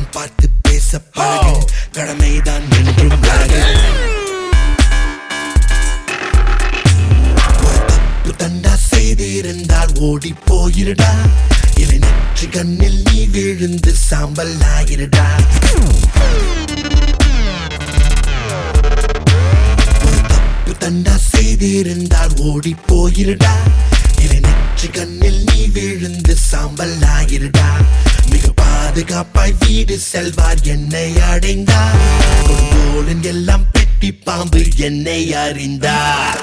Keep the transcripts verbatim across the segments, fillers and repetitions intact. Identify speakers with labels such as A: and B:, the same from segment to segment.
A: பார்த்து பேச பழகு, கடமைதான் என்றும் அழகு. ஒரு தப்பு தண்டா செய்திருந்தால் ஓடி போயிருடா, இலை நெற்றி கண்ணில் நீ விழுந்து சாம்பல் ஆகிருடா. ஒரு தப்பு தண்டா செய்திருந்தால் ஓடி போயிருடா, இலை நெற்றி கண்ணில் நீ விழுந்து சாம்பல் ஆகிருடா. மிக பாதுகாப்பாய் வீடு செல்வார் என்னை அடைந்தார், கொடுங்கோலன் எல்லாம் பெட்டி பாம்பு என்னை அறிந்தார்.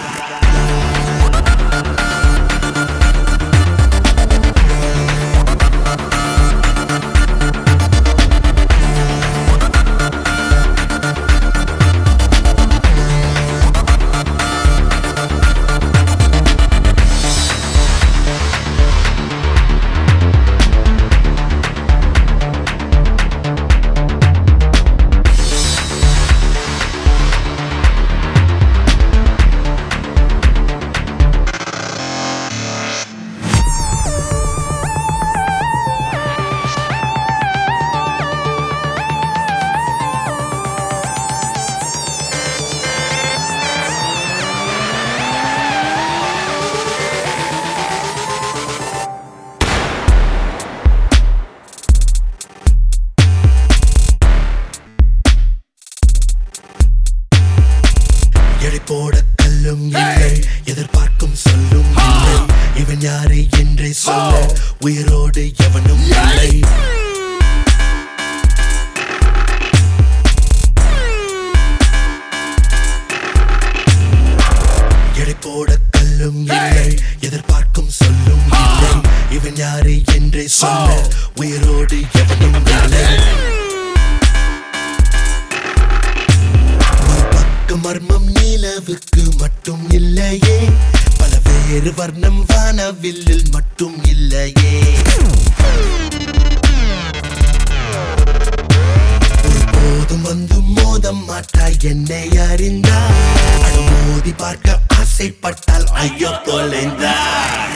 A: எடை போட கல்லும் இல்லை, எதிர்பார்க்கும் சொல்லும் இல்லை, இவன் யாரு என்றே சொல்ல உயிரோடு எவனும் இல்லை. எடை போட கல்லும் இல்லை, எதிர்பார்க்கும் சொல்லும் இல்லை, இவன் யாரு என்றே சொல்ல உயிரோடு எவனும் இல்லை. மர்மம் நிலவுக்கு மட்டும் இல்லையே, பல வேறு வர்ணம் வானவில்லில் மட்டும் இல்லையே. ஒருபோதும் வந்து மோத மாட்டாய் என்னை அறிந்தார், அனுமோதி பார்க்க ஆசைப்பட்டால் ஐயோ தொலைந்தார்.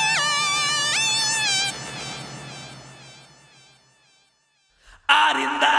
B: Arinda.